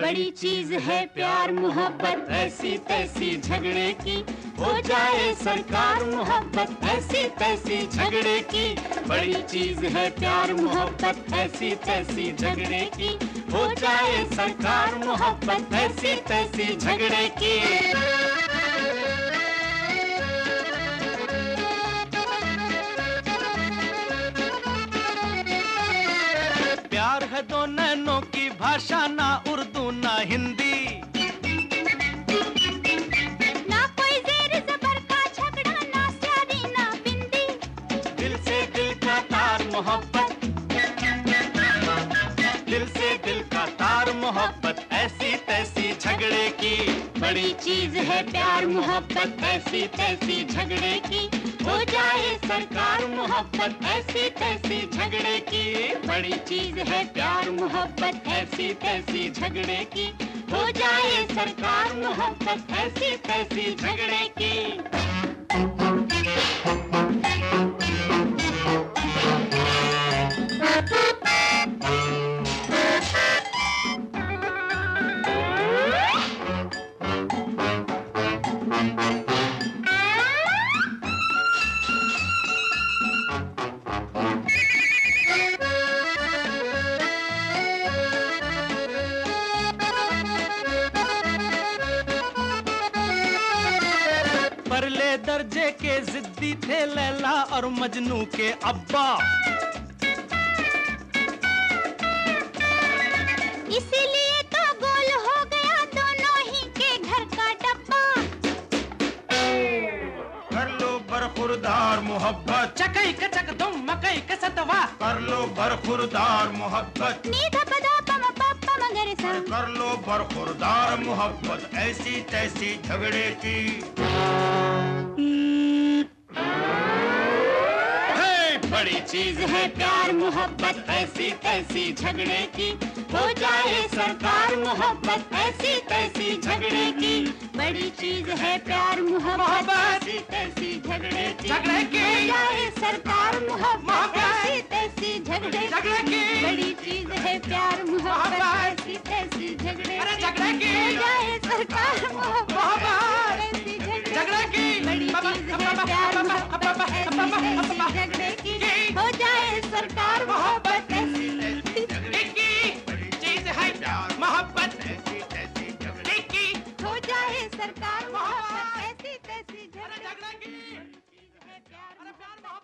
बड़ी चीज है प्यार मोहब्बत ऐसी तैसी झगड़े की, हो जाए सरकार मोहब्बत ऐसी तैसी झगड़े की। बड़ी चीज है प्यार मोहब्बत ऐसी तैसी झगड़े की, हो जाए सरकार मोहब्बत ऐसी तैसी झगड़े की। प्यार है दो नैनों की भाषा, ना उर्दू ना हिंदी, ना कोई जेर ज़बर का झगड़ा, ना स्यारी ना बिंदी। दिल से दिल का तार मोहब्बत, दिल से दिल का तार मोहब्बत ऐसी तैसी झगड़े की। बड़ी चीज है प्यार मोहब्बत ऐसी तैसी झगड़े की, हो जाए सरकार मोहब्बत ऐसी तैसी झगड़े की। बड़ी चीज है प्यार मोहब्बत ऐसी तैसी झगड़े की, हो जाए सरकार मोहब्बत ऐसी तैसी झगड़े की। परले दर्जे के जिद्दी थे लैला और मजनू के अब्बा, इसीलिए तो गोल हो गया दोनों ही के घर का डब्बा। कर लो बरखुरदार मोहब्बत, चकई का चक तुम मकई का सतवा, कर लो बरखुरदार मोहब्बत, नीधा पदा पम पप्पा मगर सा। कर लो बरखुरदार मोहब्बत ऐसी तैसी झगड़े की। बड़ी चीज है प्यार मोहब्बत ऐसी तैसी झगड़े की, हो जाए सरकार मोहब्बत ऐसी तैसी झगड़े की। बड़ी चीज है प्यार मोहब्बत ऐसी तैसी झगड़े की, हो जाए सरकार मोहब्बत ऐसी तैसी झगड़े की। बड़ी चीज है प्यार मोहब्बत ऐसी तैसी झगड़े की, हो जाए सरकार मोहब्बत ऐसी झगड़े की। बड़ी चीज है प्यार मोहब्बत ऐसी तैसी झगड़े की, हो जाए सरकार मोहब्बत ऐसी चीज है प्यार मोहब्बत ऐसी तैसी झगड़े की, हो जाए सरकार मोहब्बत ऐसी तैसी झगड़े की। झगड़े की। चीज है प्यार मोहब्बत